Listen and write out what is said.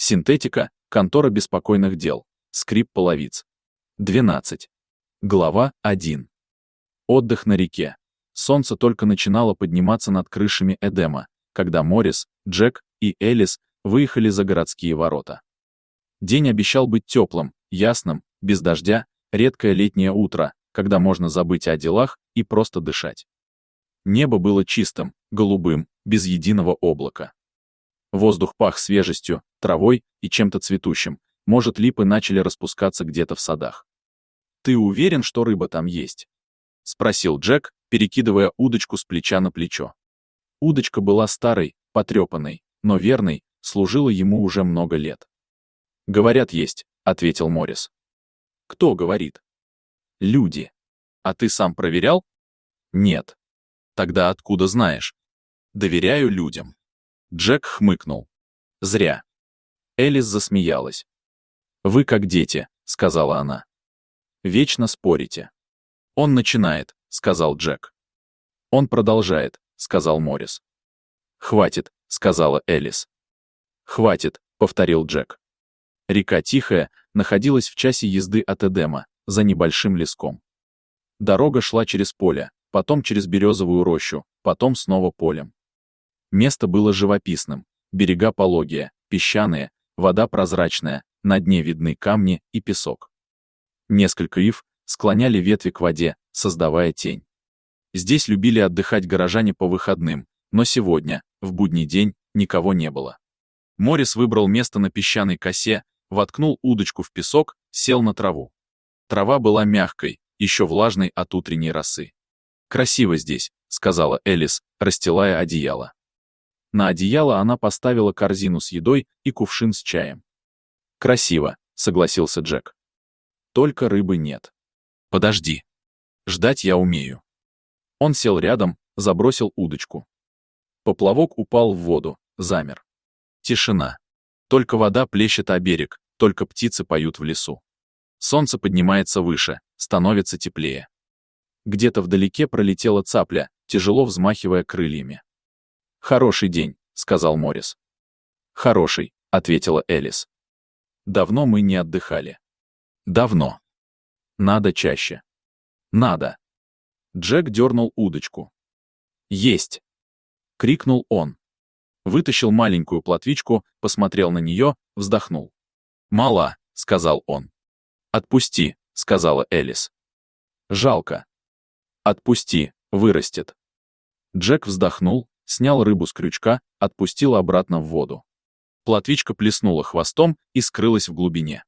Синтетика, контора беспокойных дел, скрип половиц. 12. Глава 1. Отдых на реке. Солнце только начинало подниматься над крышами Эдема, когда Моррис, Джек и Элис выехали за городские ворота. День обещал быть теплым, ясным, без дождя, редкое летнее утро, когда можно забыть о делах и просто дышать. Небо было чистым, голубым, без единого облака. Воздух пах свежестью, травой и чем-то цветущим, может, липы начали распускаться где-то в садах. «Ты уверен, что рыба там есть?» — спросил Джек, перекидывая удочку с плеча на плечо. Удочка была старой, потрепанной, но верной, служила ему уже много лет. «Говорят, есть», — ответил Моррис. «Кто говорит?» «Люди. А ты сам проверял?» «Нет». «Тогда откуда знаешь?» «Доверяю людям». Джек хмыкнул. «Зря». Элис засмеялась. «Вы как дети», — сказала она. «Вечно спорите». «Он начинает», — сказал Джек. «Он продолжает», — сказал Моррис. «Хватит», — сказала Элис. «Хватит», — повторил Джек. Река Тихая находилась в часе езды от Эдема, за небольшим леском. Дорога шла через поле, потом через березовую рощу, потом снова полем. Место было живописным, берега пологие, песчаные, вода прозрачная, на дне видны камни и песок. Несколько ив склоняли ветви к воде, создавая тень. Здесь любили отдыхать горожане по выходным, но сегодня, в будний день, никого не было. Моррис выбрал место на песчаной косе, воткнул удочку в песок, сел на траву. Трава была мягкой, еще влажной от утренней росы. «Красиво здесь», — сказала Элис, расстилая одеяло. На одеяло она поставила корзину с едой и кувшин с чаем. «Красиво», — согласился Джек. «Только рыбы нет». «Подожди. Ждать я умею». Он сел рядом, забросил удочку. Поплавок упал в воду, замер. Тишина. Только вода плещет о берег, только птицы поют в лесу. Солнце поднимается выше, становится теплее. Где-то вдалеке пролетела цапля, тяжело взмахивая крыльями. «Хороший день», — сказал Моррис. «Хороший», — ответила Элис. «Давно мы не отдыхали». «Давно. Надо чаще». «Надо». Джек дернул удочку. «Есть!» — крикнул он. Вытащил маленькую плотвичку, посмотрел на нее, вздохнул. «Мала», — сказал он. «Отпусти», — сказала Элис. «Жалко». «Отпусти, вырастет». Джек вздохнул, снял рыбу с крючка, отпустил обратно в воду. Плотвичка плеснула хвостом и скрылась в глубине.